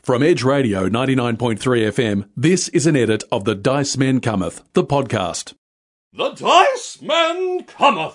From Edge Radio 99.3 FM, this is an edit of The Dice Men Cometh, the podcast. The Dice Men Cometh!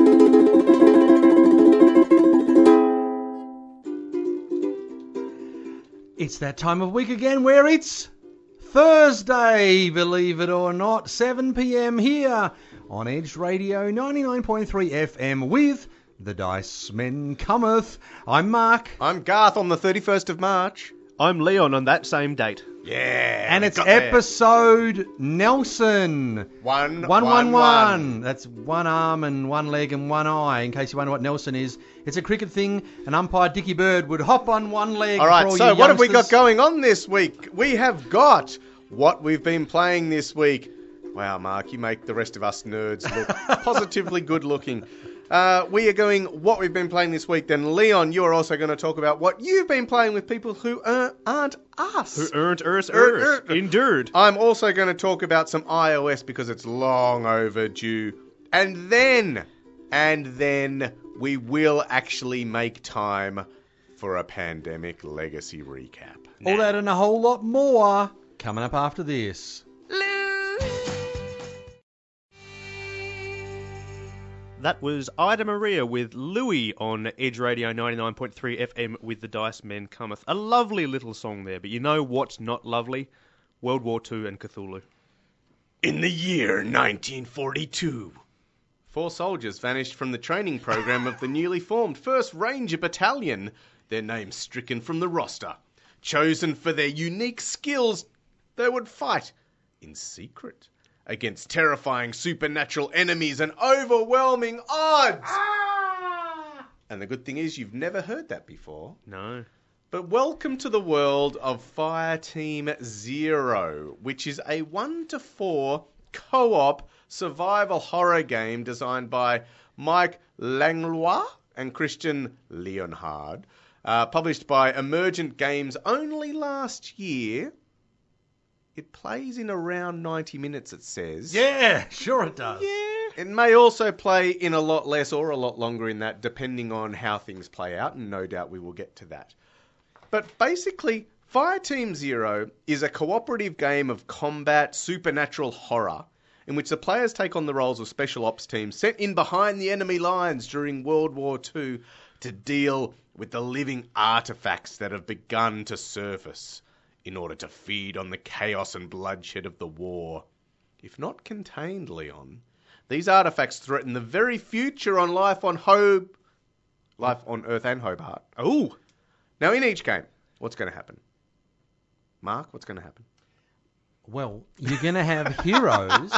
It's that time of week again where it's Thursday, believe it or not, 7 p.m. here on Edge Radio 99.3 FM with The Dice Men Cometh. I'm Mark. I'm Garth on the 31st of March. I'm Leon on that same date. Yeah. And it's episode Nelson. 111. That's one arm and one leg and one eye, in case you wonder what Nelson is. It's a cricket thing, and umpire Dickie Bird would hop on one leg. All right, for all so you what have we youngsters. got going on this week? We have got what we've been playing this week. Wow, Mark, you make the rest of us nerds look positively good looking. We are going what we've been playing this week. Then, Leon, you're also going to talk about what you've been playing with people who aren't us. Who aren't us. Endured. I'm also going to talk about some iOS because it's long overdue. And then we will actually make time for a Pandemic Legacy recap. All that and a whole lot more coming up after this. That was Ida Maria with Louie on Edge Radio 99.3 FM with The Dice Men Cometh. A lovely little song there, but you know what's not lovely? World War II and Cthulhu. In the year 1942, 4 soldiers vanished from the training program of the newly formed 1st Ranger Battalion, their names stricken from the roster. Chosen for their unique skills, they would fight in secret against terrifying supernatural enemies and overwhelming odds. And the good thing is you've never heard that before. No. But welcome to the world of Fireteam Zero, which is a 1-to-4 co-op survival horror game designed by Mike Langlois and Christian Leonhard, published by Emergent Games only last year. It plays in around 90 minutes, it says. Yeah, sure it does. Yeah. It may also play in a lot less or a lot longer in that, depending on how things play out, and no doubt we will get to that. But basically, Fireteam Zero is a cooperative game of combat supernatural horror in which the players take on the roles of special ops teams sent in behind the enemy lines during World War II to deal with the living artifacts that have begun to surface in order to feed on the chaos and bloodshed of the war. If not contained, Leon, these artifacts threaten the very future on life on Earth and Hobart. Oh! Now, in each game, what's going to happen? Mark, what's going to happen? Well, you're going to have heroes,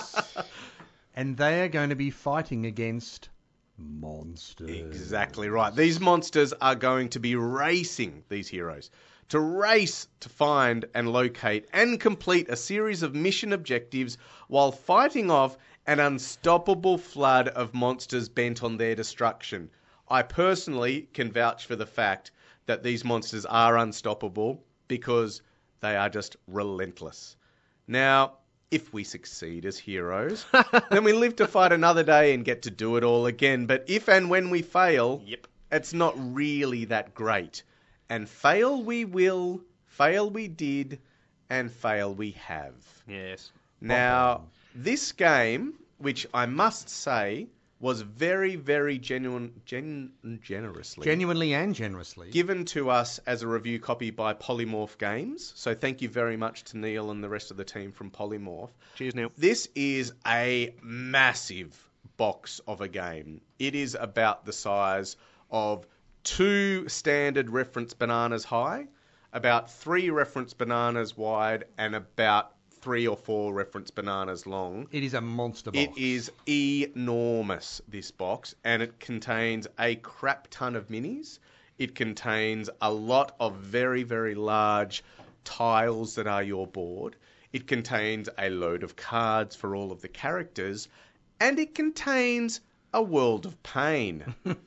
and they are going to be fighting against monsters. Exactly right. These monsters are going to be racing these heroes to race to find and locate and complete a series of mission objectives while fighting off an unstoppable flood of monsters bent on their destruction. I personally can vouch for the fact that these monsters are unstoppable because they are just relentless. Now, if we succeed as heroes, then we live to fight another day and get to do it all again. But if and when we fail, it's not really that great. And fail we will, fail we did, and fail we have. Yes. Now, this game, which I must say was very, very generously Genuinely and generously given to us as a review copy by Polymorph Games. So thank you very much to Neil and the rest of the team from Polymorph. Cheers, Neil. This is a massive box of a game. It is about the size of 2 standard reference bananas high, about 3 reference bananas wide, and about 3 or 4 reference bananas long. It is a monster box. It is enormous, this box, and it contains a crap ton of minis. It contains a lot of very, very large tiles that are your board. It contains a load of cards for all of the characters, and it contains a world of pain.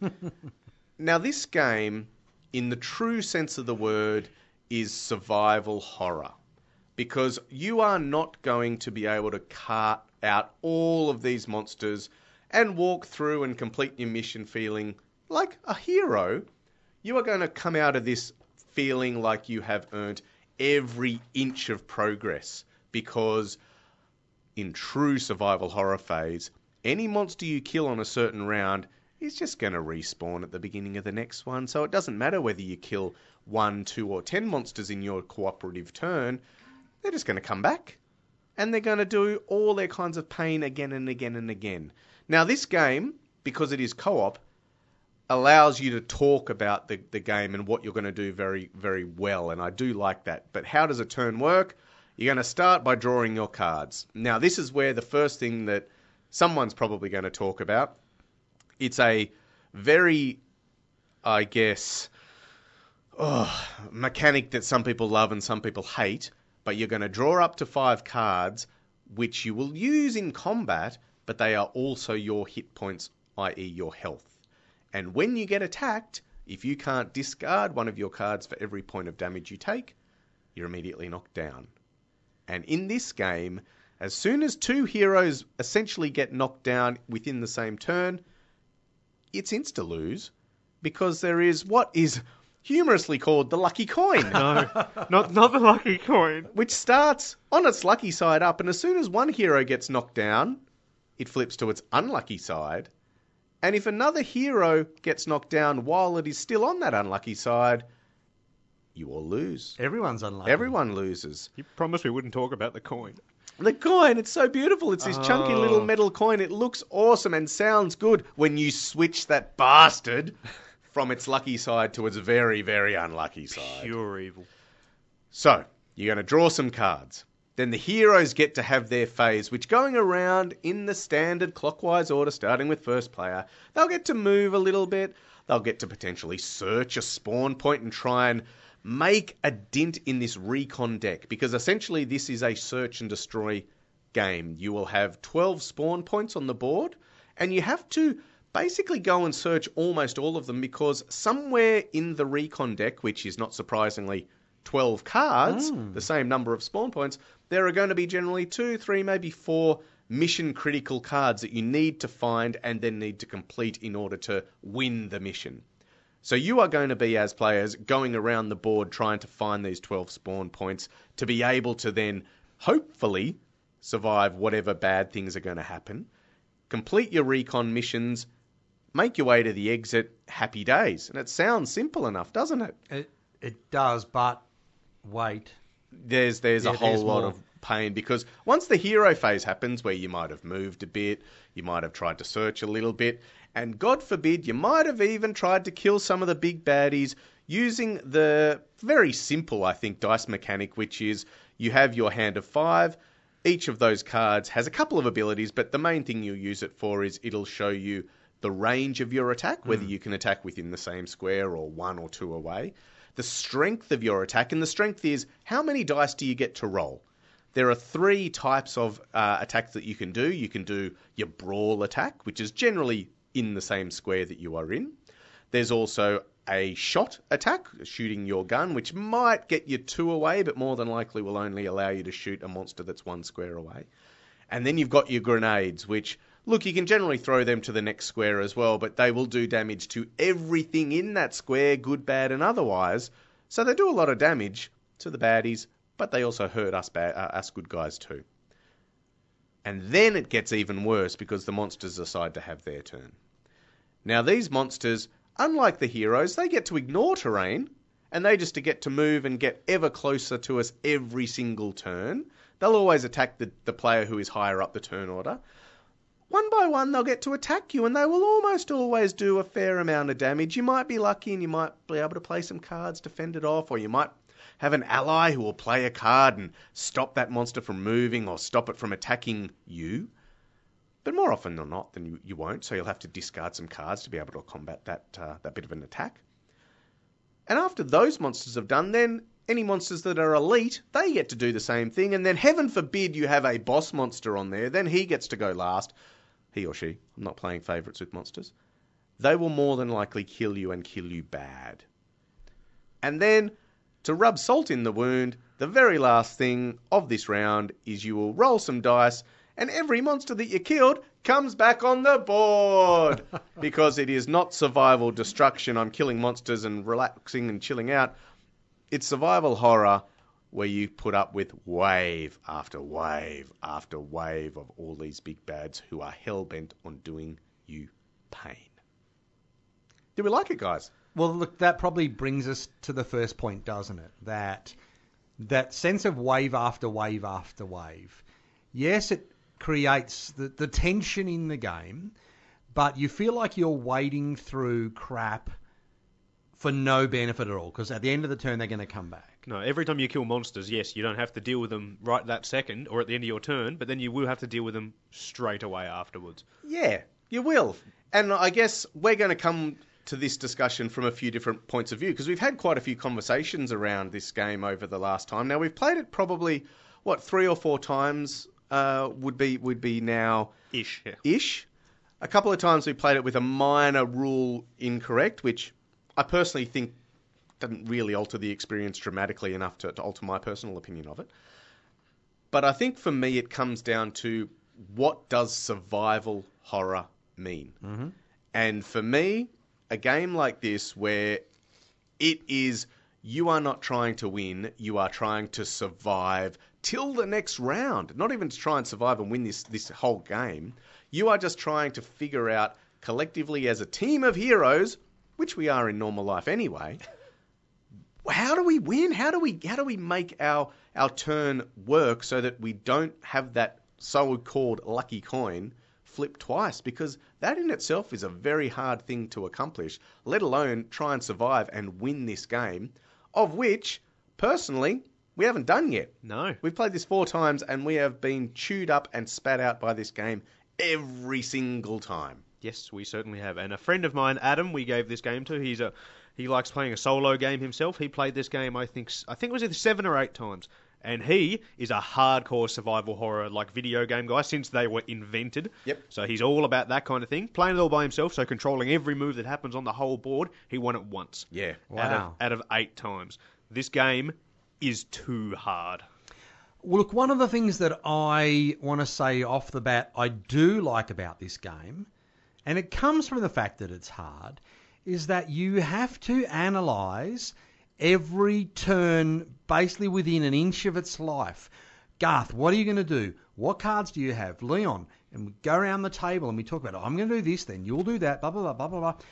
Now, this game, in the true sense of the word, is survival horror. Because you are not going to be able to cart out all of these monsters and walk through and complete your mission feeling like a hero. You are going to come out of this feeling like you have earned every inch of progress, because in true survival horror phase, any monster you kill on a certain round is just going to respawn at the beginning of the next one. So it doesn't matter whether you kill 1, 2, or 10 monsters in your cooperative turn. They're just going to come back, and they're going to do all their kinds of pain again and again and again. Now, this game, because it is co-op, allows you to talk about the game and what you're going to do very, very well, and I do like that. But how does a turn work? You're going to start by drawing your cards. Now, this is where the first thing that someone's probably going to talk about. It's a very, I guess, mechanic that some people love and some people hate, but you're going to draw up to 5 cards, which you will use in combat, but they are also your hit points, i.e. your health. And when you get attacked, if you can't discard one of your cards for every point of damage you take, you're immediately knocked down. And in this game, as soon as 2 heroes essentially get knocked down within the same turn, it's insta-lose, because there is what is humorously called the lucky coin. No, not the lucky coin. Which starts on its lucky side up, and as soon as one hero gets knocked down, it flips to its unlucky side. And if another hero gets knocked down while it is still on that unlucky side, you all lose. Everyone's unlucky. Everyone loses. You promised we wouldn't talk about the coin. The coin, it's so beautiful. It's this chunky little metal coin. It looks awesome and sounds good when you switch that bastard from its lucky side to its very, very unlucky side. Pure evil. So, you're going to draw some cards. Then the heroes get to have their phase, which going around in the standard clockwise order, starting with first player, they'll get to move a little bit. They'll get to potentially search a spawn point and try and make a dint in this recon deck, because essentially this is a search and destroy game. You will have 12 spawn points on the board, and you have to basically go and search almost all of them, because somewhere in the recon deck, which is not surprisingly 12 cards, the same number of spawn points, there are going to be generally 2, 3, maybe 4 mission critical cards that you need to find and then need to complete in order to win the mission. So you are going to be, as players, going around the board trying to find these 12 spawn points to be able to then, hopefully, survive whatever bad things are going to happen, complete your recon missions, make your way to the exit, happy days. And it sounds simple enough, doesn't it? It does, but wait. There's a whole lot of pain, because once the hero phase happens, where you might have moved a bit, you might have tried to search a little bit, and God forbid, you might have even tried to kill some of the big baddies using the very simple, I think, dice mechanic, which is you have your hand of 5. Each of those cards has a couple of abilities, but the main thing you'll use it for is it'll show you the range of your attack, whether you can attack within the same square or 1 or 2 away, the strength of your attack, and the strength is how many dice do you get to roll. There are 3 types of attacks that you can do. You can do your brawl attack, which is generally in the same square that you are in. There's also a shot attack, shooting your gun, which might get you 2 away, but more than likely will only allow you to shoot a monster that's 1 square away. And then you've got your grenades, which, look, you can generally throw them to the next square as well, but they will do damage to everything in that square, good, bad, and otherwise. So they do a lot of damage to the baddies, but they also hurt us good guys too. And then it gets even worse, because the monsters decide to have their turn. Now, these monsters, unlike the heroes, they get to ignore terrain, and they just get to move and get ever closer to us every single turn. They'll always attack the player who is higher up the turn order. One by one, they'll get to attack you, and they will almost always do a fair amount of damage. You might be lucky, and you might be able to play some cards to fend it off, or you might have an ally who will play a card and stop that monster from moving or stop it from attacking you. But more often than not, then you won't, so you'll have to discard some cards to be able to combat that bit of an attack. And after those monsters have done, then any monsters that are elite, they get to do the same thing, and then heaven forbid you have a boss monster on there, then he gets to go last. He or she. I'm not playing favourites with monsters. They will more than likely kill you and kill you bad. And then, to rub salt in the wound, the very last thing of this round is you will roll some dice, and every monster that you killed comes back on the board. Because it is not survival destruction, I'm killing monsters and relaxing and chilling out. It's survival horror, where you put up with wave after wave after wave of all these big bads who are hell-bent on doing you pain. Do we like it, guys? Well, look, that probably brings us to the first point, doesn't it? That sense of wave after wave after wave. Yes, it creates the tension in the game, but you feel like you're wading through crap for no benefit at all, because at the end of the turn, they're going to come back. No, every time you kill monsters, yes, you don't have to deal with them right that second or at the end of your turn, but then you will have to deal with them straight away afterwards. Yeah, you will. And I guess we're going to come to this discussion from a few different points of view, because we've had quite a few conversations around this game over the last time. Now, we've played it probably, 3 or 4 times would be now... Ish, yeah. Ish. A couple of times we played it with a minor rule incorrect, which I personally think doesn't really alter the experience dramatically enough to alter my personal opinion of it. But I think for me it comes down to, what does survival horror mean? Mm-hmm. And for me, a game like this where it is, you are not trying to win, you are trying to survive till the next round. Not even to try and survive and win this whole game. You are just trying to figure out collectively as a team of heroes, which we are in normal life anyway, how do we win? How do we make our turn work so that we don't have that so-called lucky coin flip twice? Because that in itself is a very hard thing to accomplish, let alone try and survive and win this game, of which, personally, we haven't done yet. No. We've played this 4 times and we have been chewed up and spat out by this game every single time. Yes, we certainly have. And a friend of mine, Adam, we gave this game to. He likes playing a solo game himself. He played this game, I think it was either 7 or 8 times. And he is a hardcore survival horror, video game guy, since they were invented. Yep. So he's all about that kind of thing. Playing it all by himself, so controlling every move that happens on the whole board. He won it once. Yeah. Wow. Out of 8 times. This game is too hard. Well, look, one of the things that I want to say off the bat I do like about this game, and it comes from the fact that it's hard, is that you have to analyse every turn basically within an inch of its life. Garth, what are you going to do? What cards do you have? Leon, and we go around the table and we talk about, I'm going to do this, then you'll do that, blah, blah, blah, blah, blah.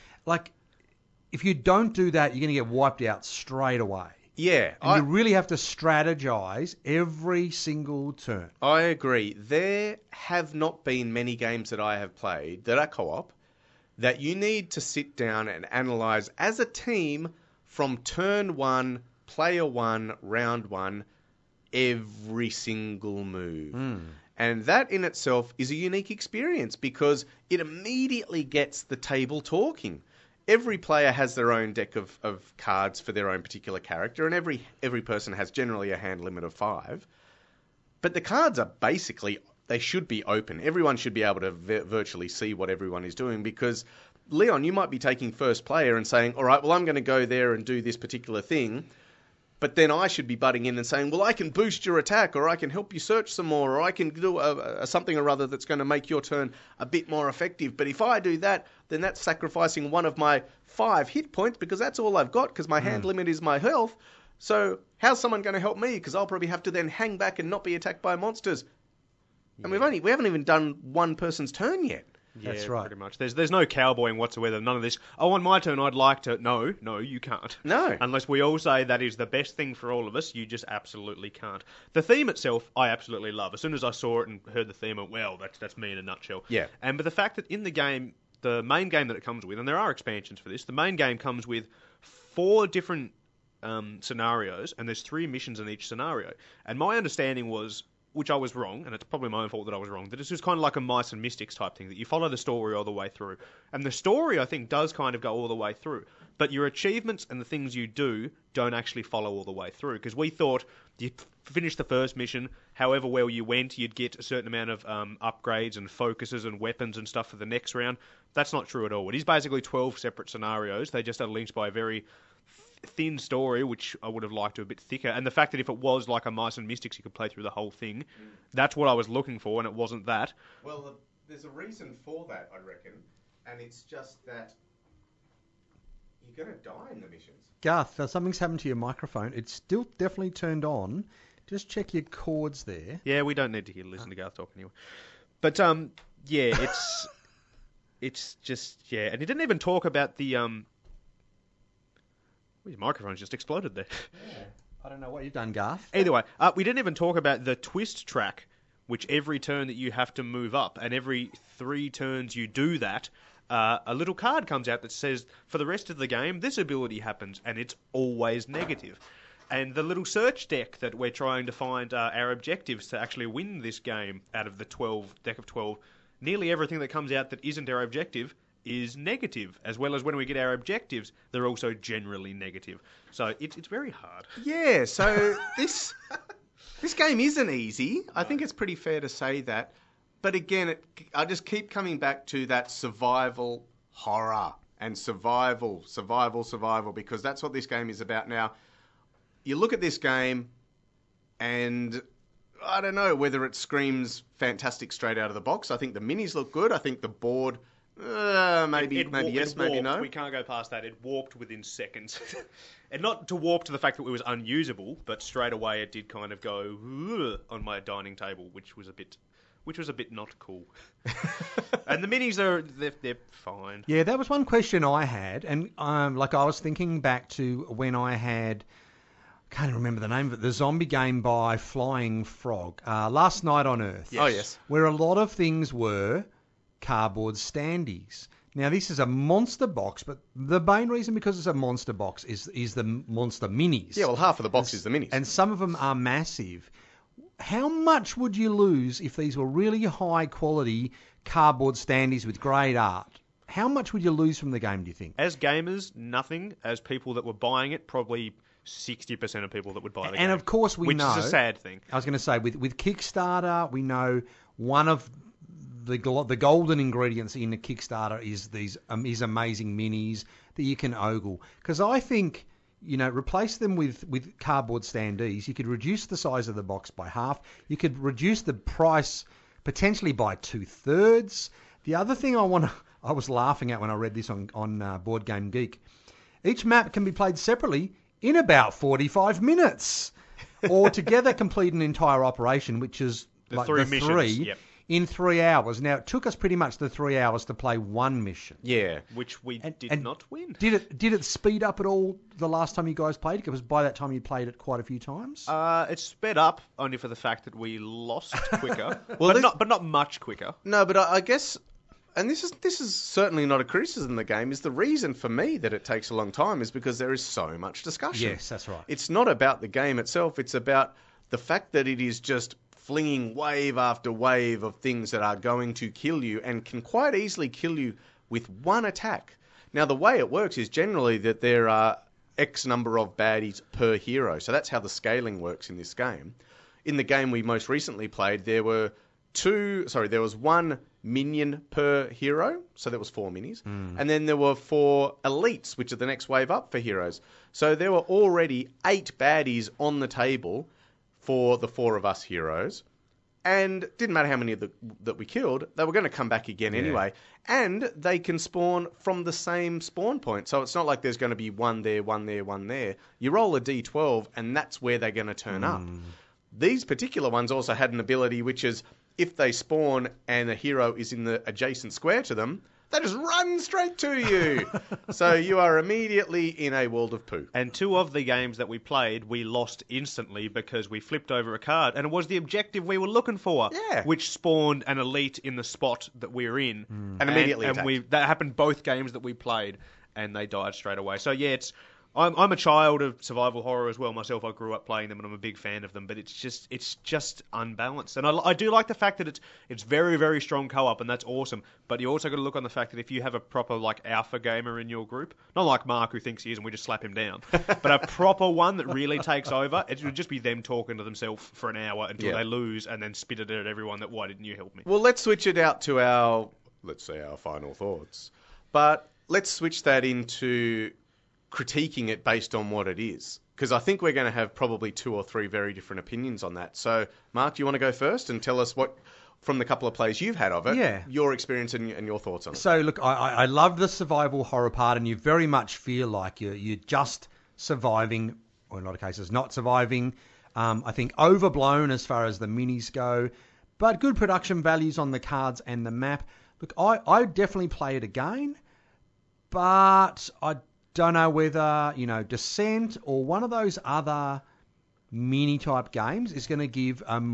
If you don't do that, you're going to get wiped out straight away. Yeah. And you really have to strategize every single turn. I agree. There have not been many games that I have played that are co-op that you need to sit down and analyze as a team from turn 1, player 1, round 1, every single move. And that in itself is a unique experience because it immediately gets the table talking. Every player has their own deck of cards for their own particular character, and every person has generally a hand limit of 5. But the cards are basically, they should be open. Everyone should be able to virtually see what everyone is doing because, Leon, you might be taking first player and saying, all right, well, I'm going to go there and do this particular thing. But then I should be butting in and saying, well, I can boost your attack, or I can help you search some more, or I can do something or other that's going to make your turn a bit more effective. But if I do that, then that's sacrificing one of my 5 hit points because that's all I've got because my hand limit is my health. So how's someone going to help me? Because I'll probably have to then hang back and not be attacked by monsters. Yeah. And we haven't even done one person's turn yet. Yeah, That's right. Pretty much. There's no cowboying whatsoever. None of this. Oh, on my turn, I'd like to. No, you can't. No. Unless we all say that is the best thing for all of us, you just absolutely can't. The theme itself, I absolutely love. As soon as I saw it and heard the theme, I went, well, that's me in a nutshell. Yeah. But the fact that in the game, the main game that it comes with, and there are expansions for this, the main game comes with 4 different scenarios, and there's 3 missions in each scenario. And my understanding was, which I was wrong, and it's probably my own fault that I was wrong, that this was kind of like a Mice and Mystics type thing, that you follow the story all the way through. And the story, I think, does kind of go all the way through. But your achievements and the things you do don't actually follow all the way through. Because we thought you finish the first mission, however well you went, you'd get a certain amount of upgrades and focuses and weapons and stuff for the next round. That's not true at all. It is basically 12 separate scenarios. They just are linked by a very thin story, which I would have liked to a bit thicker. And the fact that if it was like a Mice and Mystics, you could play through the whole thing, that's what I was looking for, and it wasn't that. Well, there's a reason for that, I reckon, and it's just that You're going to die in the missions. Garth, something's happened to your microphone. It's still definitely turned on. Just check your cords there. Yeah, we don't need to listen to Garth talk anyway. But yeah, it's just and he didn't even talk about the his microphone's just exploded there. Yeah. I don't know what you've done, Garth. Either way, we didn't even talk about the twist track, which every turn that you have to move up, and every 3 turns you do that, a little card comes out that says, for the rest of the game, this ability happens, and it's always negative. And the little search deck that we're trying to find our objectives to actually win this game out of the deck of 12, nearly everything that comes out that isn't our objective is negative, as well as when we get our objectives, they're also generally negative. So it's very hard. Yeah, so this game isn't easy. I think it's pretty fair to say that. But again, I just keep coming back to that survival horror and survival, because that's what this game is about now. You look at this game and I don't know whether it screams fantastic straight out of the box. I think the minis look good. I think the board... maybe yes, maybe no. We can't go past that. It warped within seconds. And not to warp to the fact that it was unusable, but straight away it did kind of go on my dining table, which was a bit not cool. And the minis they're fine. Yeah, that was one question I had, and I was thinking back to when I had... can't remember the name of it, the zombie game by Flying Frog, Last Night on Earth. Yes. Oh, yes. Where a lot of things were cardboard standees. Now, this is a monster box, but the main reason because it's a monster box is the monster minis. Yeah, well, half of the box is the minis. And some of them are massive. How much would you lose if these were really high-quality cardboard standees with great art? How much would you lose from the game, do you think? As gamers, nothing. As people that were buying it, probably 60% of people that would buy the game. And of course we know... Which is a sad thing. I was going to say, with Kickstarter, we know one of the golden ingredients in a Kickstarter is these amazing minis that you can ogle. Because I think, replace them with cardboard standees. You could reduce the size of the box by half. You could reduce the price potentially by 2/3. The other thing I was laughing at when I read this on Board Game Geek. Each map can be played separately in about 45 minutes, or together complete an entire operation, which is the three missions. Yep. In 3 hours. Now, it took us pretty much the 3 hours to play one mission. Yeah. Which we did not win. Did it speed up at all the last time you guys played it? Because by that time you played it quite a few times? It sped up only for the fact that we lost quicker. but not much quicker. No, but I guess... And this is certainly not a criticism of the game, is the reason for me that it takes a long time is because there is so much discussion. Yes, that's right. It's not about the game itself, it's about the fact that it is just flinging wave after wave of things that are going to kill you and can quite easily kill you with one attack. Now, the way it works is generally that there are X number of baddies per hero, so that's how the scaling works in this game. In the game we most recently played, there was one minion per hero, so there was 4 minis, and then there were 4 elites, which are the next wave up for heroes. So there were already 8 baddies on the table for the 4 of us heroes, and it didn't matter how many that we killed, they were going to come back again anyway, and they can spawn from the same spawn point, so it's not like there's going to be one there, one there, one there. You roll a d12, and that's where they're going to turn up. These particular ones also had an ability which is, if they spawn and a hero is in the adjacent square to them, they just run straight to you. So you are immediately in a world of poo. And 2 of the games that we played, we lost instantly because we flipped over a card, and it was the objective we were looking for, which spawned an elite in the spot that we were in. And immediately attacked. That happened both games that we played, and they died straight away. So yeah, I'm a child of survival horror as well myself. I grew up playing them and I'm a big fan of them, but it's just unbalanced. And I do like the fact that it's very, very strong co-op, and that's awesome. But you also got to look on the fact that if you have a proper alpha gamer in your group, not like Mark who thinks he is and we just slap him down, but a proper one that really takes over, it would just be them talking to themselves for an hour until they lose and then spit it at everyone that, why didn't you help me? Well, let's switch it out to our final thoughts. But let's switch that into critiquing it based on what it is, because I think we're going to have probably 2 or 3 very different opinions on that. So, Mark, do you want to go first and tell us what from the couple of plays you've had of it, Yeah. your experience and your thoughts on it. So, look, I love the survival horror part, and you very much feel like you're just surviving, or in a lot of cases not surviving. I think overblown as far as the minis go, but good production values on the cards and the map. Look, I definitely play it again, but I don't know whether, Descent or one of those other mini-type games is going to give a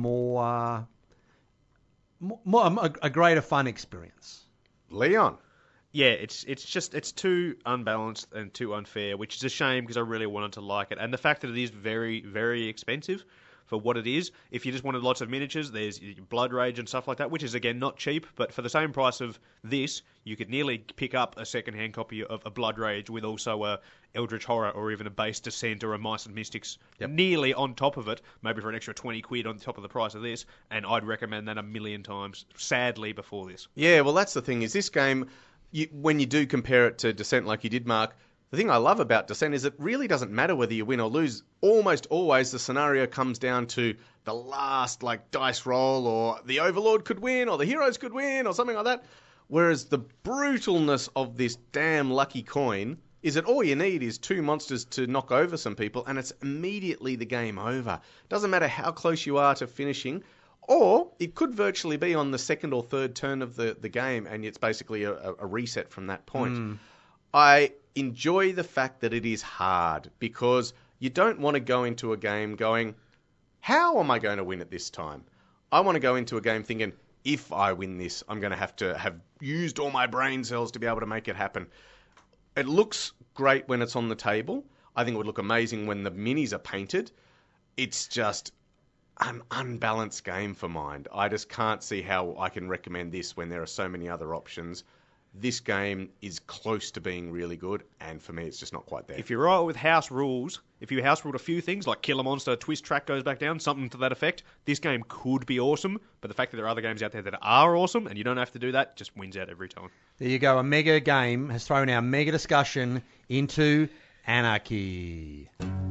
a greater fun experience. Leon. Yeah, it's too unbalanced and too unfair, which is a shame because I really wanted to like it. And the fact that it is very, very expensive for what it is. If you just wanted lots of miniatures, there's Blood Rage and stuff like that, which is, again, not cheap, but for the same price of this, you could nearly pick up a second-hand copy of a Blood Rage with also a Eldritch Horror or even a base Descent or a Mice and Mystics nearly on top of it, maybe for an extra 20 quid on top of the price of this, and I'd recommend that a million times, sadly, before this. Yeah, well, that's the thing, is this game, when you do compare it to Descent like you did, Mark, the thing I love about Descent is it really doesn't matter whether you win or lose. Almost always the scenario comes down to the last dice roll, or the Overlord could win, or the heroes could win, or something like that. Whereas the brutalness of this damn lucky coin is that all you need is two monsters to knock over some people, and it's immediately the game over. Doesn't matter how close you are to finishing, or it could virtually be on the second or third turn of the game, and it's basically a reset from that point. I enjoy the fact that it is hard, because you don't want to go into a game going, how am I going to win at this time? I want to go into a game thinking, if I win this, I'm going to have used all my brain cells to be able to make it happen. It looks great when it's on the table. I think it would look amazing when the minis are painted. It's just an unbalanced game for Mind. I just can't see how I can recommend this when there are so many other options. This game is close to being really good, and for me, it's just not quite there. If you're right with house rules, if you house ruled a few things, like kill a monster, twist track goes back down, something to that effect, this game could be awesome, but the fact that there are other games out there that are awesome, and you don't have to do that, just wins out every time. There you go. A mega game has thrown our mega discussion into anarchy.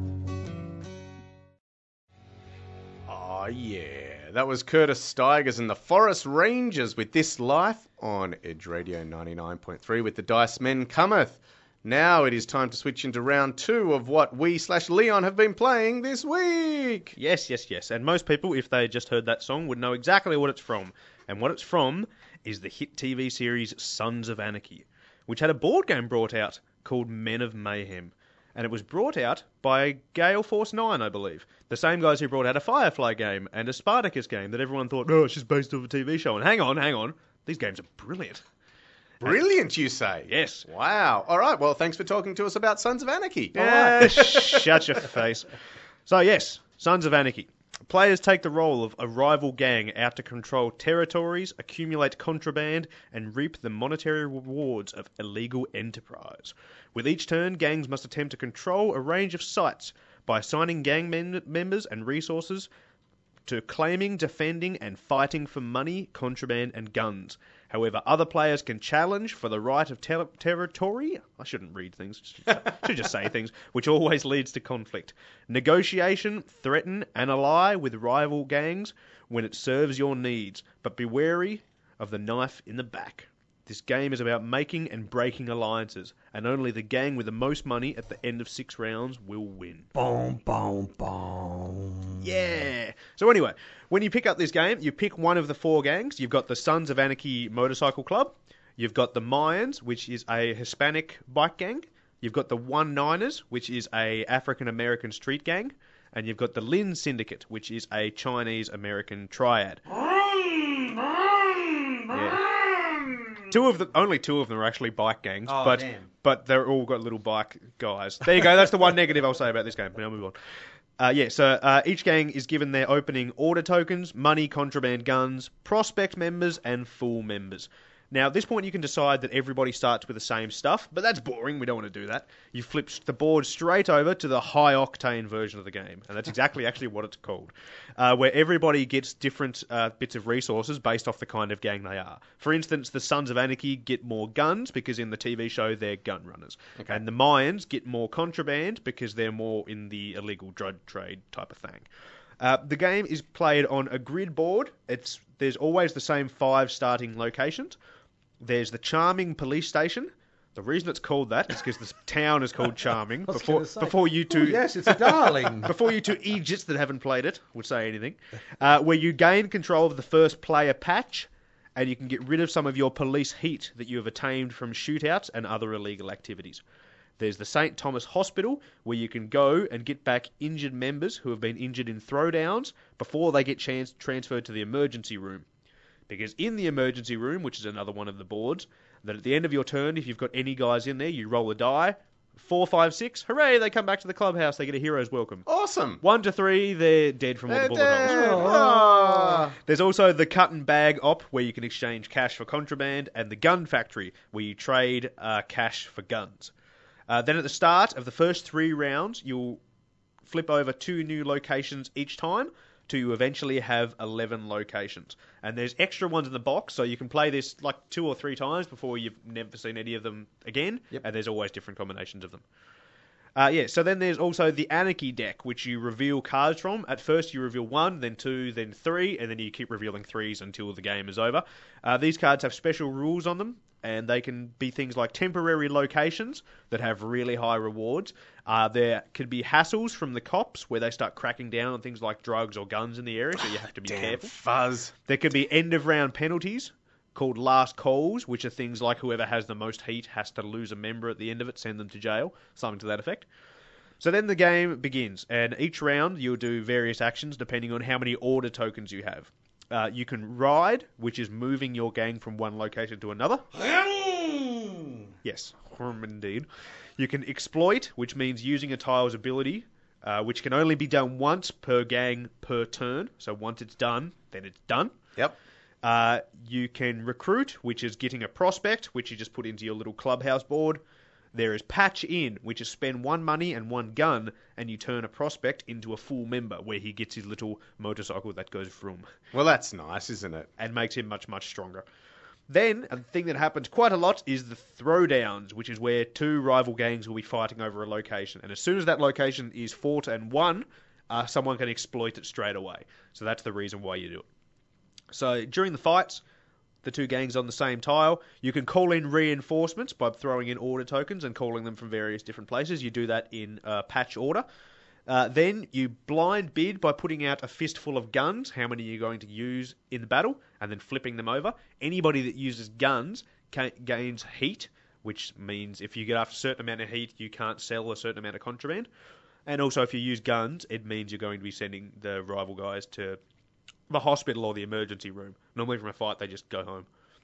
Oh, yeah. That was Curtis Stigers and the Forest Rangers with This Life on Edge Radio 99.3 with the Dice Men Cometh. Now it is time to switch into round two of what we/Leon have been playing this week. Yes. And most people, if they just heard that song, would know exactly what it's from. And what it's from is the hit TV series Sons of Anarchy, which had a board game brought out called Men of Mayhem. And it was brought out by Gale Force 9, I believe. The same guys who brought out a Firefly game and a Spartacus game that everyone thought, oh, it's just based off a TV show. And hang on. These games are brilliant. Brilliant, you say? Yes. Wow. All right, well, thanks for talking to us about Sons of Anarchy. Yeah, shut your face. So, yes, Sons of Anarchy. Players take the role of a rival gang out to control territories, accumulate contraband, and reap the monetary rewards of illegal enterprise. With each turn, gangs must attempt to control a range of sites by assigning gang members and resources to claiming, defending, and fighting for money, contraband, and guns. However, other players can challenge for the right of territory. I shouldn't read things. Should just say things, which always leads to conflict. Negotiation, threaten, and ally with rival gangs when it serves your needs, but be wary of the knife in the back. This game is about making and breaking alliances, and only the gang with the most money at the end of 6 rounds will win. Boom, boom, boom. Yeah. So anyway, when you pick up this game, you pick one of the 4 gangs. You've got the Sons of Anarchy Motorcycle Club. You've got the Mayans, which is a Hispanic bike gang. You've got the 1-Niners, which is a African-American street gang. And you've got the Lin Syndicate, which is a Chinese-American triad. Yeah. Only two of them are actually bike gangs, but they're all got little bike guys. There you go. That's the one negative I'll say about this game. Now move on. So each gang is given their opening order tokens, money, contraband, guns, prospect members, and fool members. Now, at this point, you can decide that everybody starts with the same stuff, but that's boring. We don't want to do that. You flip the board straight over to the high-octane version of the game, and that's exactly actually what it's called, where everybody gets different bits of resources based off the kind of gang they are. For instance, the Sons of Anarchy get more guns because in the TV show they're gun runners. Okay. And the Mayans get more contraband because they're more in the illegal drug trade type of thing. The game is played on a grid board. There's always the same 5 starting locations. There's the Charming police station. The reason it's called that is because the town is called Charming. Before you two, yes, it's a darling. before you two idiots that haven't played it would say anything, where you gain control of the first player patch, and you can get rid of some of your police heat that you have attained from shootouts and other illegal activities. There's the St. Thomas Hospital, where you can go and get back injured members who have been injured in throwdowns before they get transferred to the emergency room. Because in the emergency room, which is another one of the boards, that at the end of your turn, if you've got any guys in there, you roll a die. 4, 5, 6, hooray, they come back to the clubhouse, they get a hero's welcome. Awesome. 1 to 3, they're dead from all the bullet holes. Oh. There's also the cut and bag op, where you can exchange cash for contraband, and the gun factory, where you trade cash for guns. Then at the start of the first 3 rounds, you'll flip over 2 new locations each time, till you eventually have 11 locations. And there's extra ones in the box, so you can play this like 2 or 3 times before you've never seen any of them again, and there's always different combinations of them. So then there's also the Anarchy deck, which you reveal cards from. At first you reveal 1, then 2, then 3, and then you keep revealing 3s until the game is over. These cards have special rules on them, and they can be things like temporary locations that have really high rewards. There could be hassles from the cops, where they start cracking down on things like drugs or guns in the area, so you have to be careful. Fuzz. There could be end-of-round penalties, called last calls, which are things like whoever has the most heat has to lose a member at the end of it, send them to jail, something to that effect. So then the game begins, and each round you'll do various actions depending on how many order tokens you have. You can ride, which is moving your gang from one location to another. Yes, indeed. You can exploit, which means using a tile's ability, which can only be done once per gang per turn. So once it's done, then it's done. Yep. You can recruit, which is getting a prospect, which you just put into your little clubhouse board. There is patch in, which is spend 1 money and 1 gun, and you turn a prospect into a full member, where he gets his little motorcycle that goes vroom. Well, that's nice, isn't it? And makes him much, much stronger. Then, a thing that happens quite a lot is the throwdowns, which is where 2 rival gangs will be fighting over a location. And as soon as that location is fought and won, someone can exploit it straight away. So that's the reason why you do it. So during the fights, the 2 gangs on the same tile, you can call in reinforcements by throwing in order tokens and calling them from various different places. You do that in patch order. Then you blind bid by putting out a fistful of guns, how many you're going to use in the battle, and then flipping them over. Anybody that uses guns gains heat, which means if you get after a certain amount of heat, you can't sell a certain amount of contraband. And also if you use guns, it means you're going to be sending the rival guys to the hospital or the emergency room. Normally from a fight, they just go home.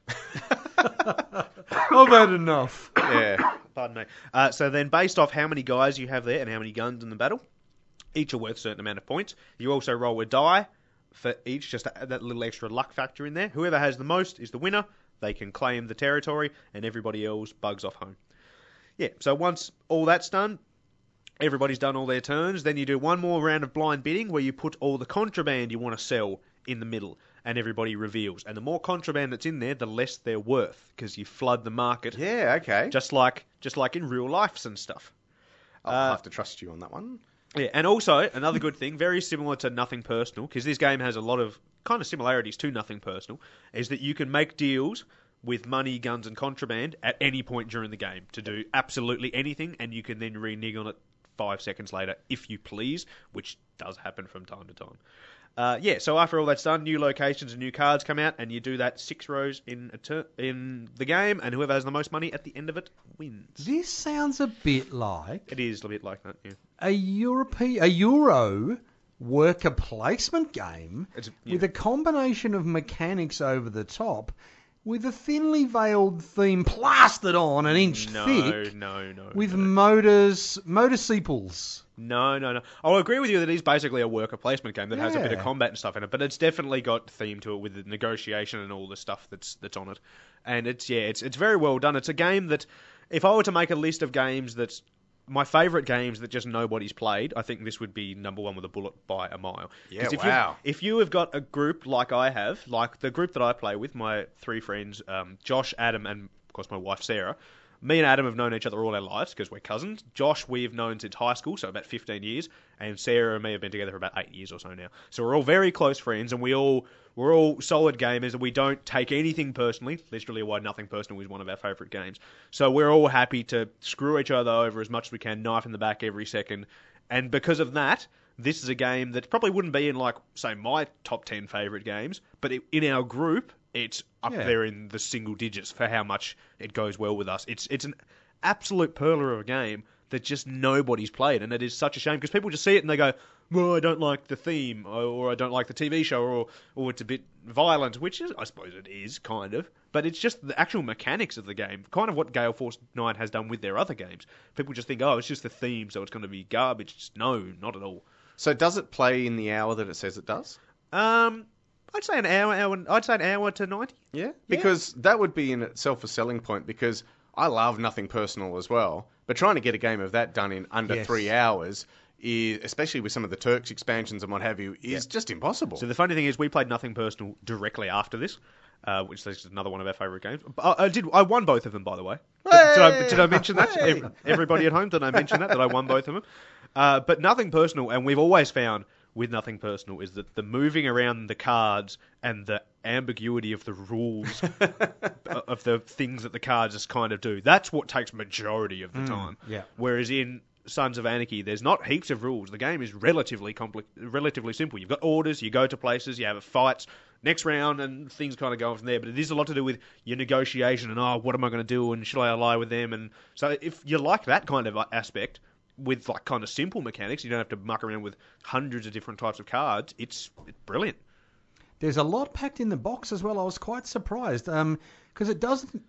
I've had enough. Yeah. Pardon me. So then based off how many guys you have there and how many guns in the battle, each are worth a certain amount of points. You also roll a die for each, just to add that little extra luck factor in there. Whoever has the most is the winner. They can claim the territory, and everybody else bugs off home. Yeah, so once all that's done, everybody's done all their turns, then you do one more round of blind bidding where you put all the contraband you want to sell in the middle, and everybody reveals. And the more contraband that's in there, the less they're worth, because you flood the market. Yeah, okay. Just like in real lives and stuff. I'll have to trust you on that one. Yeah, and also, another good thing, very similar to Nothing Personal, because this game has a lot of kind of similarities to Nothing Personal, is that you can make deals with money, guns, and contraband at any point during the game to do absolutely anything, and you can then renege on it 5 seconds later, if you please, which does happen from time to time. So after all that's done, new locations and new cards come out, and you do that 6 rows in the game, and whoever has the most money at the end of it wins. This sounds a bit like... It is a bit like that, yeah. A Euro worker placement game with a combination of mechanics over the top, with a thinly veiled theme plastered on an inch thick. With motorcycles. No. I'll agree with you that it is basically a worker placement game that has a bit of combat and stuff in it, but it's definitely got theme to it with the negotiation and all the stuff that's on it. And it's very well done. It's a game that, if I were to make a list of games that's my favourite games that just nobody's played, I think this would be number 1 with a bullet by a mile. Yeah, wow. If you have got a group like I have, like the group that I play with, my 3 friends, Josh, Adam, and of course my wife Sarah, Me and Adam have known each other all our lives because we're cousins. Josh, we've known since high school, so about 15 years. And Sarah and me have been together for about 8 years or so now. So we're all very close friends, and we're all solid gamers, and we don't take anything personally. Literally, why Nothing Personal is one of our favourite games. So we're all happy to screw each other over as much as we can, knife in the back every second. And because of that, this is a game that probably wouldn't be in, like, say, my top 10 favourite games, but in our group, it's up there in the single digits for how much it goes well with us. It's an absolute perler of a game that just nobody's played, and it is such a shame because people just see it and they go, well, I don't like the theme, or I don't like the TV show, or it's a bit violent, which is, I suppose it is, kind of, but it's just the actual mechanics of the game, kind of what Gale Force 9 has done with their other games. People just think, oh, it's just the theme, so it's going to be garbage. Just, no, not at all. So does it play in the hour that it says it does? I'd say an hour to 90. Yeah, because that would be in itself a selling point, because I love Nothing Personal as well, but trying to get a game of that done in under 3 hours, especially with some of the Turks expansions and what have you, is just impossible. So the funny thing is, we played Nothing Personal directly after this, which is another one of our favourite games. I won both of them, by the way. Did I mention that? Hey! Everybody at home, did I mention that I won both of them? But Nothing Personal, and we've always found with Nothing Personal, is that the moving around the cards and the ambiguity of the rules of the things that the cards just kind of do, that's what takes majority of the time. Yeah. Whereas in Sons of Anarchy, there's not heaps of rules. The game is relatively simple. You've got orders, you go to places, you have fights, next round, and things kind of go on from there. But it is a lot to do with your negotiation and, what am I going to do, and should I ally with them? And so if you like that kind of aspect, with like kind of simple mechanics, you don't have to muck around with hundreds of different types of cards. It's brilliant. There's a lot packed in the box as well. I was quite surprised because it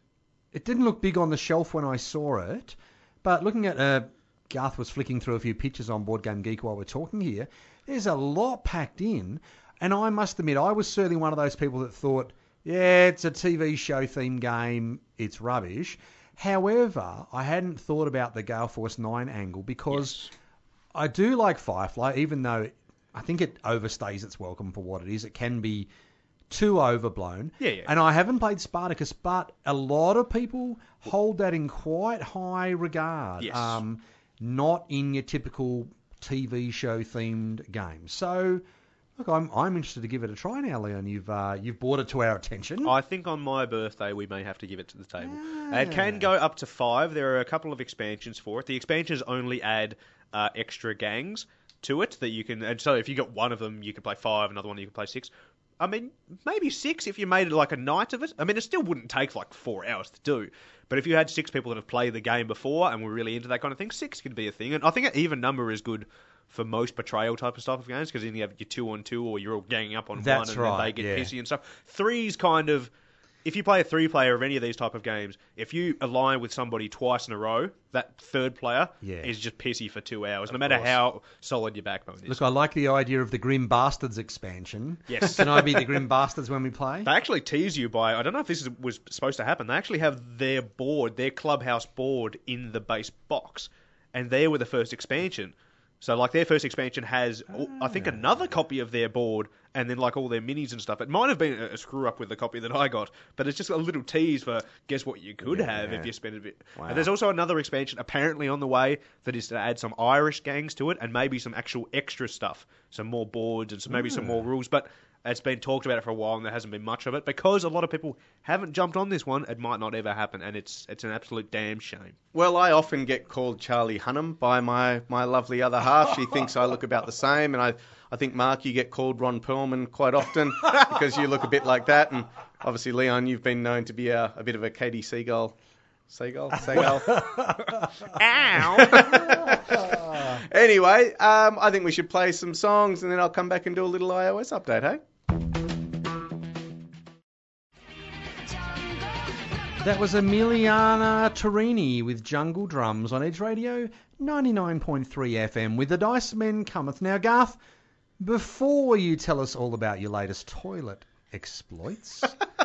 didn't look big on the shelf when I saw it. But looking at Garth was flicking through a few pictures on Board Game Geek while we're talking here. There's a lot packed in, and I must admit I was certainly one of those people that thought, yeah, it's a TV show themed game, it's rubbish. However, I hadn't thought about the Gale Force 9 angle because I do like Firefly, even though I think it overstays its welcome for what it is. It can be too overblown. Yeah. And I haven't played Spartacus, but a lot of people hold that in quite high regard. Yes. Not in your typical TV show themed game. So, look, I'm interested to give it a try now, Leon. You've brought it to our attention. I think on my birthday we may have to give it to the table. It can go up to 5. There are a couple of expansions for it. The expansions only add extra gangs to it that you can. And so if you got one of them, you can play 5. Another one you can play 6. I mean, maybe 6 if you made it like a night of it. I mean, it still wouldn't take like 4 hours to do. But if you had 6 people that have played the game before and were really into that kind of thing, 6 could be a thing. And I think an even number is good for most betrayal type of stuff of games, because then you have your 2-on-2 or you're all ganging up on one and then they get pissy and stuff. 3's kind of, if you play a 3-player of any of these type of games, if you align with somebody twice in a row, that third player is just pissy for 2 hours, no matter how solid your backbone is. Look, I like the idea of the Grim Bastards expansion. Yes. Can I be the Grim Bastards when we play? They actually tease you by, I don't know if this was supposed to happen, they actually have their board, their clubhouse board in the base box, and they were the first expansion. So, like, their first expansion has, I think, another copy of their board, and then, like, all their minis and stuff. It might have been a screw-up with the copy that I got, but it's just a little tease for, guess what you could have if you spend a bit. Wow. And there's also another expansion, apparently on the way, that is to add some Irish gangs to it, and maybe some actual extra stuff. Some more boards, and maybe some more rules, but it's been talked about it for a while, and there hasn't been much of it. Because a lot of people haven't jumped on this one, it might not ever happen, and it's an absolute damn shame. Well, I often get called Charlie Hunnam by my lovely other half. She thinks I look about the same, and I think, Mark, you get called Ron Perlman quite often because you look a bit like that. And obviously, Leon, you've been known to be a bit of a Katie Seagull. Seagull? Ow! Anyway, I think we should play some songs, and then I'll come back and do a little iOS update, hey? That was Emiliana Torini with Jungle Drums on Edge Radio 99.3 FM with the Dice Men Cometh. Now, Garth, before you tell us all about your latest toilet exploits,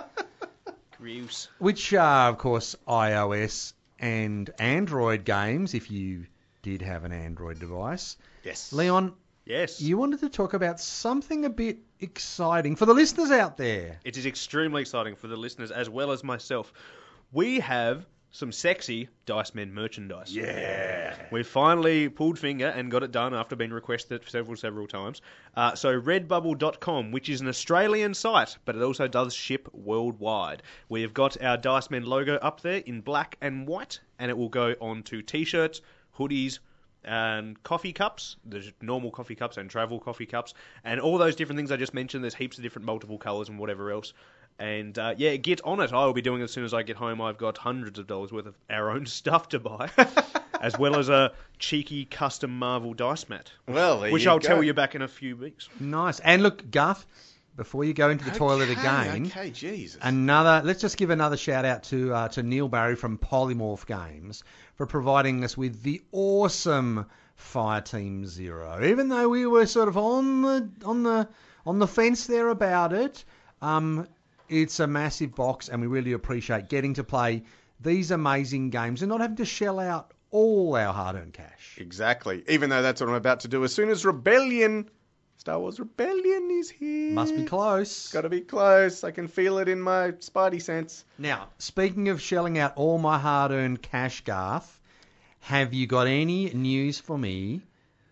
which are, of course, iOS and Android games, if you did have an Android device. Yes. Leon, yes, you wanted to talk about something a bit exciting for the listeners out there. It is extremely exciting for the listeners as well as myself. We have some sexy Dice Men merchandise. Yeah. We finally pulled finger and got it done after being requested several times. So Redbubble.com, which is an Australian site, but it also does ship worldwide. We've got our Dice Men logo up there in black and white, and it will go onto T-shirts, hoodies, and coffee cups. There's normal coffee cups and travel coffee cups, and all those different things I just mentioned. There's heaps of different multiple colours and whatever else. And get on it. I will be doing it as soon as I get home. I've got hundreds of dollars worth of our own stuff to buy, as well as a cheeky custom Marvel dice mat, which I'll tell you back in a few weeks. Nice. And look, Guff, before you go into the toilet again, Okay, Jesus. let's just give another shout out to Neil Barry from Polymorph Games for providing us with the awesome Fireteam Zero. Even though we were sort of on the fence there about it, it's a massive box, and we really appreciate getting to play these amazing games and not having to shell out all our hard-earned cash. Exactly. Even though that's what I'm about to do as soon as Star Wars Rebellion is here. Must be close. Got to be close. I can feel it in my spidey sense. Now, speaking of shelling out all my hard-earned cash, Garth, have you got any news for me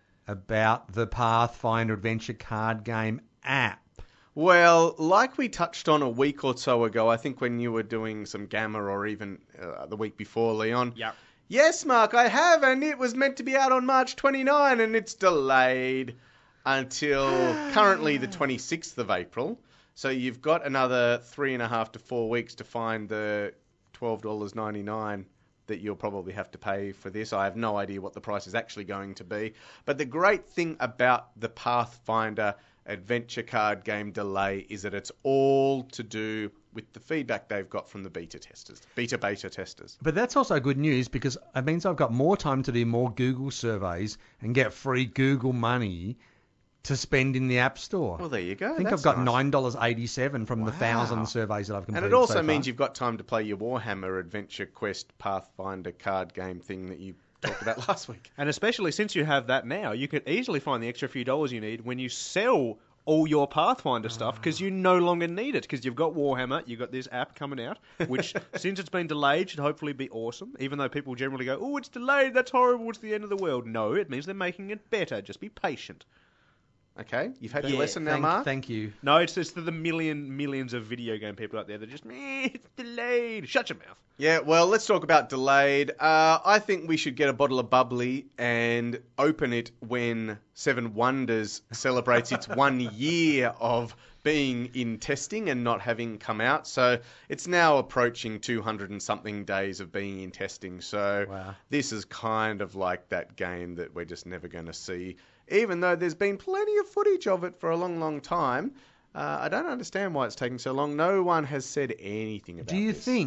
about the Pathfinder Adventure card game app? Well, like we touched on a week or so ago, I think when you were doing some Gamma or even the week before, Leon. Yep. Yes, Mark, I have, and it was meant to be out on March 29, and it's delayed until currently the 26th of April. So you've got another 3.5 to 4 weeks to find the $12.99 that you'll probably have to pay for this. I have no idea what the price is actually going to be. But the great thing about the Pathfinder Adventure card game delay is that it's all to do with the feedback they've got from the beta testers. But that's also good news because it means I've got more time to do more Google surveys and get free Google money to spend in the App Store. Well, there you go. I think I've got $9.87 from the 1,000 surveys that I've completed. And it also so means far. you've got time to play your Warhammer Adventure Quest Pathfinder card game thing that you talked about last week. And especially since you have that now, you could easily find the extra few dollars you need when you sell all your Pathfinder stuff because you no longer need it because you've got Warhammer, you've got this app coming out, which since it's been delayed should hopefully be awesome, even though people generally go, oh, it's delayed, that's horrible, it's the end of the world. No, it means they're making it better. Just be patient. Okay, you've had your lesson now, Mark? Thank you. No, it's the millions of video game people out there that just, it's delayed. Shut your mouth. Yeah, well, let's talk about delayed. I think we should get a bottle of bubbly and open it when Seven Wonders celebrates its 1 year of being in testing and not having come out. So it's now approaching 200 and something days of being in testing. So This is kind of like that game that we're just never going to see. Even though there's been plenty of footage of it for a long, long time, I don't understand why it's taking so long. No one has said anything about this.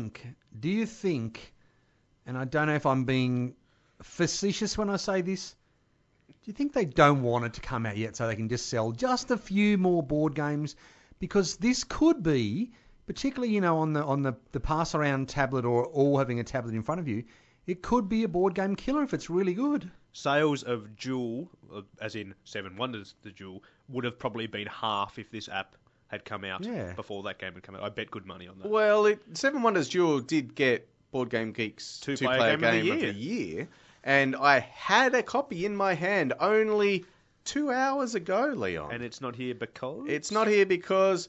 Do you think, and I don't know if I'm being facetious when I say this, do you think they don't want it to come out yet so they can just sell just a few more board games? Because this could be, particularly, on the pass-around tablet or all having a tablet in front of you, it could be a board game killer if it's really good. Sales of Jewel, as in Seven Wonders, the Jewel, would have probably been half if this app had come out before that game had come out. I bet good money on that. Well, Seven Wonders Jewel did get Board Game Geek's two-player game of the year. And I had a copy in my hand only 2 hours ago, Leon. And it's not here because? It's not here because,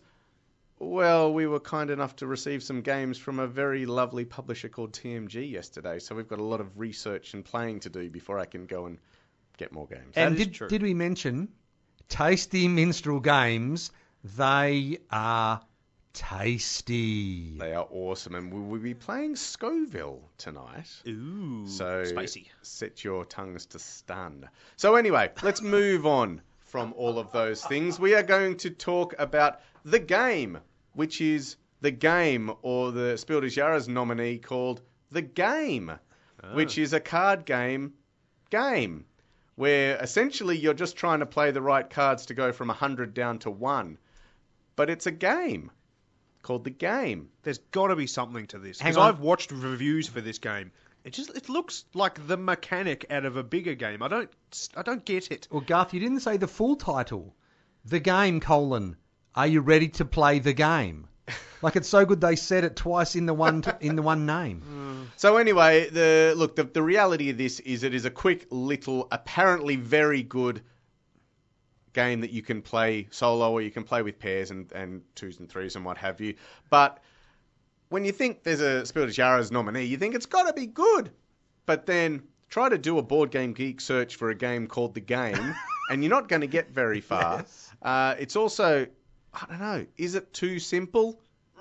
well, we were kind enough to receive some games from a very lovely publisher called TMG yesterday. So we've got a lot of research and playing to do before I can go and get more games. And did we mention Tasty Minstrel Games? They are tasty. They are awesome, and we will be playing Scoville tonight. Ooh, so spicy. Set your tongues to stun. So anyway, let's move on from all of those things. We are going to talk about The Game, which is the game, or the Spiel des Jahres nominee called The Game, which is a card game, where essentially you're just trying to play the right cards to go from 100 down to 1. But it's a game called The Game. There's got to be something to this. Because I've watched reviews for this game. It looks like the mechanic out of a bigger game. I don't get it. Well, Garth, you didn't say the full title. The Game, are you ready to play the game? Like, it's so good they said it twice in the one name. So anyway, the reality of this is it is a quick little, apparently very good game that you can play solo or you can play with pairs and twos and threes and what have you. But when you think there's a Spiel des Jahres nominee, you think it's got to be good. But then try to do a Board Game Geek search for a game called The Game, and you're not going to get very far. Yes. It's also, I don't know, is it too simple?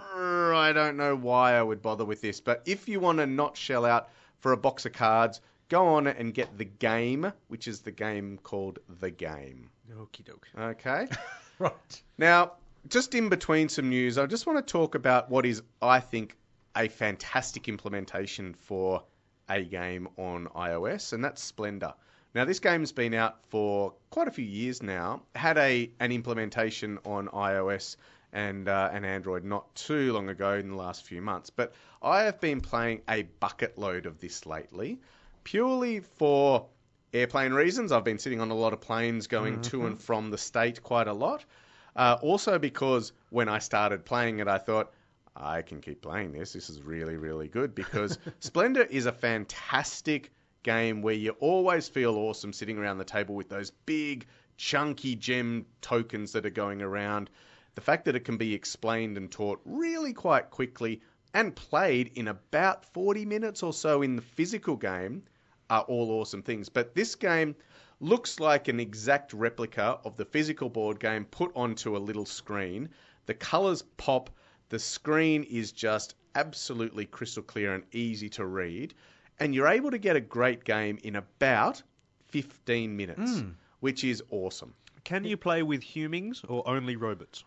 I don't know why I would bother with this. But if you want to not shell out for a box of cards, go on and get The Game, which is the game called The Game. Okie doke. Okay? Right. Now, just in between some news, I just want to talk about what is, I think, a fantastic implementation for a game on iOS, and that's Splendor. Now, this game's been out for quite a few years now. Had an implementation on iOS and Android not too long ago in the last few months. But I have been playing a bucket load of this lately, purely for airplane reasons. I've been sitting on a lot of planes going to and from the state quite a lot. Also because when I started playing it, I thought, I can keep playing this. This is really, really good because Splendor is a fantastic game where you always feel awesome sitting around the table with those big, chunky gem tokens that are going around. The fact that it can be explained and taught really quite quickly and played in about 40 minutes or so in the physical game are all awesome things. But this game looks like an exact replica of the physical board game put onto a little screen. The colours pop. The screen is just absolutely crystal clear and easy to read. And you're able to get a great game in about 15 minutes, which is awesome. Can you play with humans or only robots?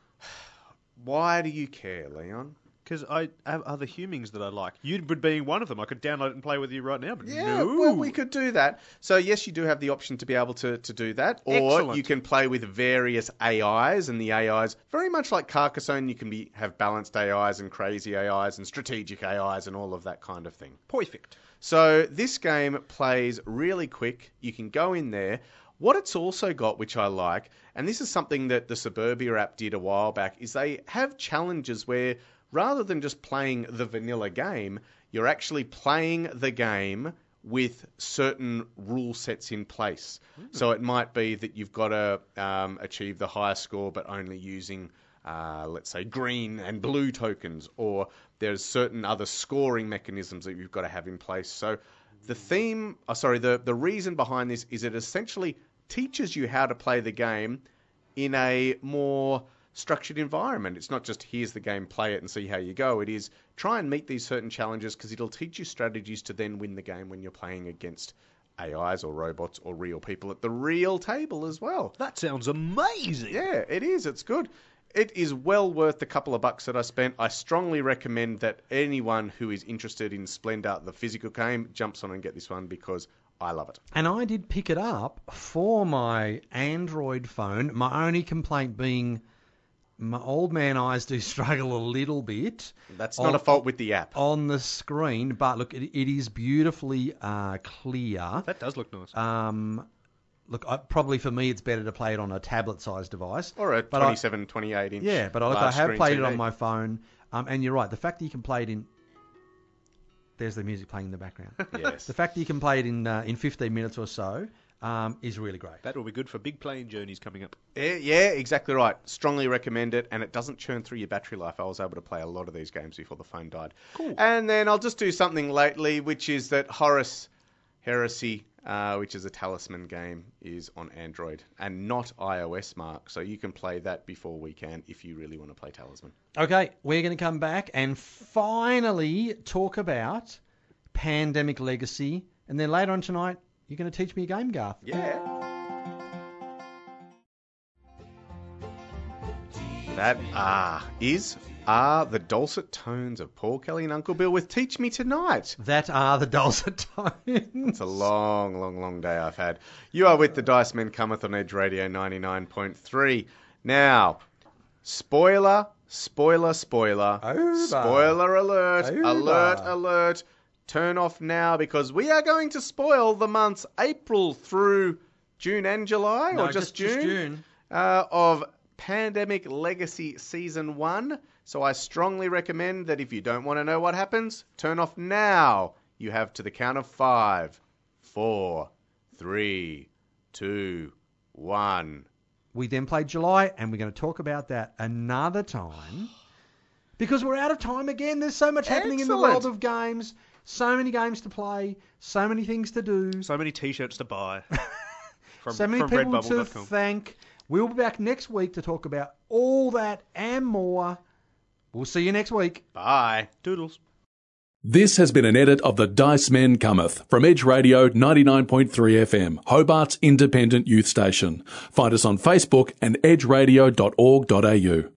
Why do you care, Leon? Because I have other humans that I like. You would be one of them. I could download it and play with you right now, but no. Well, we could do that. So, yes, you do have the option to be able to do that. Or Excellent. You can play with various AIs, and the AIs, very much like Carcassonne, you can have balanced AIs and crazy AIs and strategic AIs and all of that kind of thing. Perfect. So, this game plays really quick. You can go in there. What it's also got, which I like, and this is something that the Suburbia app did a while back, is they have challenges where rather than just playing the vanilla game, you're actually playing the game with certain rule sets in place. So it might be that you've got to achieve the highest score, but only using, let's say, green and blue tokens, or there's certain other scoring mechanisms that you've got to have in place. So the reason behind this is it essentially teaches you how to play the game in a more structured environment. It's not just here's the game, play it and see how you go. It is try and meet these certain challenges because it'll teach you strategies to then win the game when you're playing against AIs or robots or real people at the real table as well. That sounds amazing. Yeah, it is. It's good. It is well worth the couple of bucks that I spent. I strongly recommend that anyone who is interested in Splendor, the physical game, jumps on and get this one because I love it. And I did pick it up for my Android phone. My only complaint being my old man eyes do struggle a little bit. That's not a fault with the app. On the screen, but look, it is beautifully clear. That does look nice. Look, probably for me, it's better to play it on a tablet-sized device. Or a 27, 28-inch. Yeah, but I have played it on my phone. And you're right, the fact that you can play it in... There's the music playing in the background. Yes. The fact that you can play it in 15 minutes or so is really great. That will be good for big plane journeys coming up. Yeah, exactly right. Strongly recommend it, and it doesn't churn through your battery life. I was able to play a lot of these games before the phone died. Cool. And then I'll just do something lately, which is that Horus Heresy, which is a Talisman game, is on Android and not iOS, Mark. So you can play that before we can if you really want to play Talisman. Okay, we're going to come back and finally talk about Pandemic Legacy, and then later on tonight, you're going to teach me a game, Garth. Yeah. That are the dulcet tones of Paul Kelly and Uncle Bill with Teach Me Tonight. That are the dulcet tones. It's a long, long, long day I've had. You are with the Dice Men Cometh on Edge Radio 99.3. Now, spoiler. Over. Spoiler alert. Over. Alert. Turn off now because we are going to spoil the months April through June and July, No, or just June, Just June. Of Pandemic Legacy Season 1. So I strongly recommend that if you don't want to know what happens, turn off now. You have to the count of 5, 4, 3, 2, 1. We then played July, and we're going to talk about that another time because we're out of time again. There's so much happening in the world of games, so many games to play, so many things to do, So many T-shirts to buy. so many people to thank. We'll be back next week to talk about all that and more. We'll see you next week. Bye. Doodles. This has been an edit of The Dice Men Cometh from Edge Radio 99.3 FM, Hobart's independent youth station. Find us on Facebook and edgeradio.org.au.